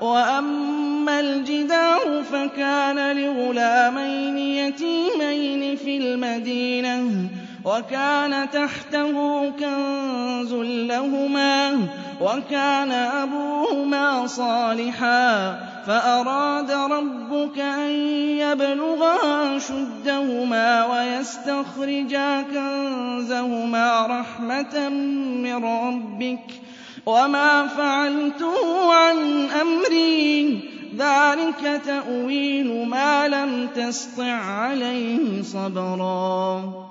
وَأَمَّا الْجِدَارُ فَكَانَ لِغُلَامَيْنِ يَتِيمَيْنِ فِي الْمَدِينَةِ وَكَانَ تَحْتَهُ كَنزٌ لَّهُمَا وَكَانَ أَبُوهُمَا صَالِحًا فَأَرَادَ رَبُّكَ أَن يَبْلُغَا أَشُدَّهُمَا وَيَسْتَخْرِجَا كَنزَهُمَا رَحْمَةً مِّن رَّبِّكَ ۚ وَمَا فَعَلْتُهُ عَنْ أَمْرِي ۚ ذَٰلِكَ تَأْوِيلُ مَا لَمْ تَسْطِع عَّلَيْهِ صَبْرًا